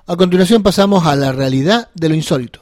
A continuación pasamos a la realidad de lo insólito.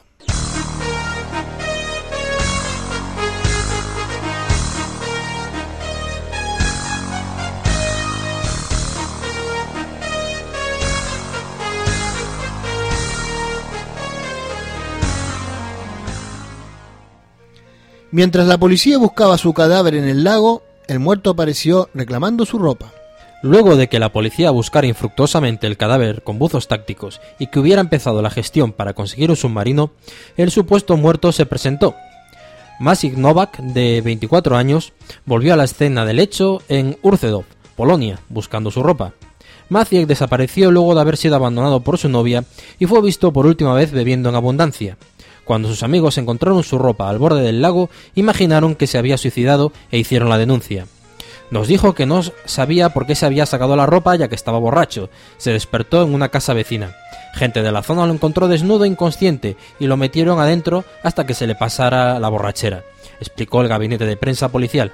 Mientras la policía buscaba su cadáver en el lago, el muerto apareció reclamando su ropa. Luego de que la policía buscara infructuosamente el cadáver con buzos tácticos y que hubiera empezado la gestión para conseguir un submarino, el supuesto muerto se presentó. Maciej Nowak, de 24 años, volvió a la escena del hecho en Urzędów, Polonia, buscando su ropa. Maciej desapareció luego de haber sido abandonado por su novia y fue visto por última vez bebiendo en abundancia. Cuando sus amigos encontraron su ropa al borde del lago, imaginaron que se había suicidado e hicieron la denuncia. Nos dijo que no sabía por qué se había sacado la ropa ya que estaba borracho. Se despertó en una casa vecina. Gente de la zona lo encontró desnudo e inconsciente y lo metieron adentro hasta que se le pasara la borrachera, explicó el gabinete de prensa policial.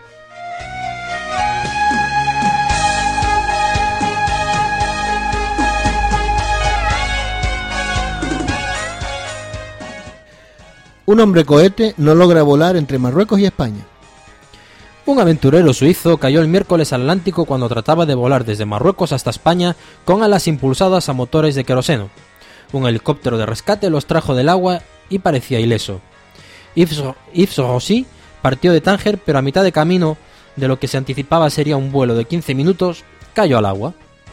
Un hombre cohete no logra volar entre Marruecos y España. Un aventurero suizo cayó el miércoles al Atlántico cuando trataba de volar desde Marruecos hasta España con alas impulsadas a motores de queroseno. Un helicóptero de rescate los trajo del agua y parecía ileso. Yves Rossi partió de Tánger, pero a mitad de camino de lo que se anticipaba sería un vuelo de 15 minutos, cayó al agua.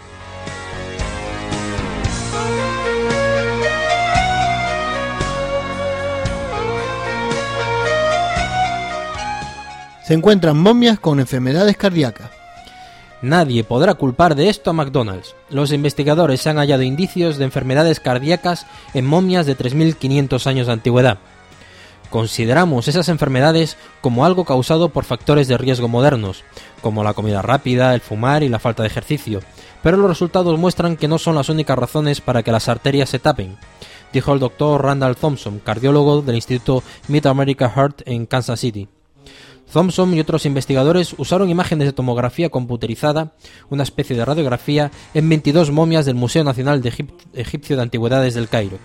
Se encuentran momias con enfermedades cardíacas. Nadie podrá culpar de esto a McDonald's. Los investigadores han hallado indicios de enfermedades cardíacas en momias de 3.500 años de antigüedad. Consideramos esas enfermedades como algo causado por factores de riesgo modernos, como la comida rápida, el fumar y la falta de ejercicio, pero los resultados muestran que no son las únicas razones para que las arterias se tapen, dijo el Dr. Randall Thompson, cardiólogo del Instituto Mid-America Heart en Kansas City. Thompson y otros investigadores usaron imágenes de tomografía computerizada, una especie de radiografía, en 22 momias del Museo Nacional de Egipcio de Antigüedades del Cairo.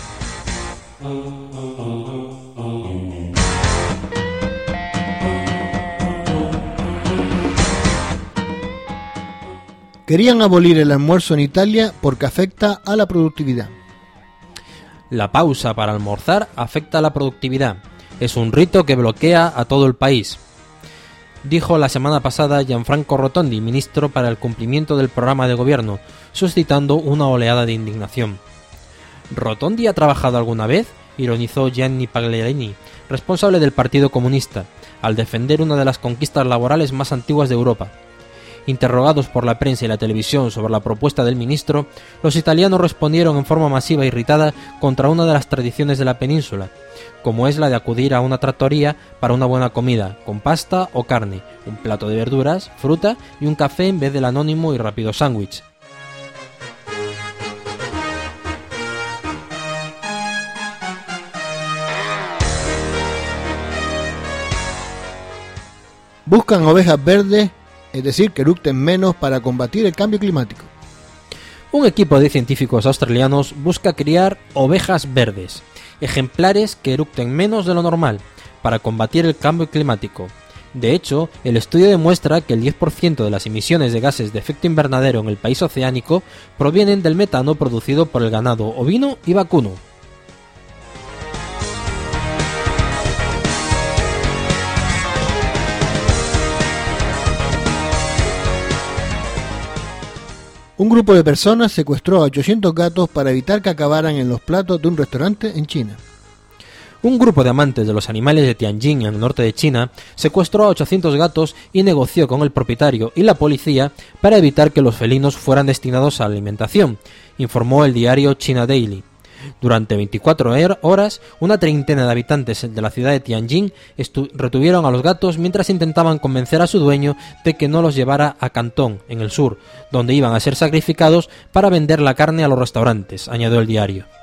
Querían abolir el almuerzo en Italia porque afecta a la productividad. La pausa para almorzar afecta a la productividad. Es un rito que bloquea a todo el país, dijo la semana pasada Gianfranco Rotondi, ministro para el cumplimiento del programa de gobierno, suscitando una oleada de indignación. ¿Rotondi ha trabajado alguna vez?, ironizó Gianni Pagliarini, responsable del Partido Comunista, al defender una de las conquistas laborales más antiguas de Europa. Interrogados por la prensa y la televisión sobre la propuesta del ministro, los italianos respondieron en forma masiva e irritada contra una de las tradiciones de la península, como es la de acudir a una trattoria para una buena comida, con pasta o carne, un plato de verduras, fruta y un café en vez del anónimo y rápido sándwich. Buscan ovejas verdes, es decir, que eructen menos para combatir el cambio climático. Un equipo de científicos australianos busca criar ovejas verdes, ejemplares que eructen menos de lo normal, para combatir el cambio climático. De hecho, el estudio demuestra que el 10% de las emisiones de gases de efecto invernadero en el país oceánico provienen del metano producido por el ganado ovino y vacuno. Un grupo de personas secuestró a 800 gatos para evitar que acabaran en los platos de un restaurante en China. Un grupo de amantes de los animales de Tianjin, en el norte de China, secuestró a 800 gatos y negoció con el propietario y la policía para evitar que los felinos fueran destinados a alimentación, informó el diario China Daily. Durante 24 horas, una treintena de habitantes de la ciudad de Tianjin retuvieron a los gatos mientras intentaban convencer a su dueño de que no los llevara a Cantón, en el sur, donde iban a ser sacrificados para vender la carne a los restaurantes, añadió el diario.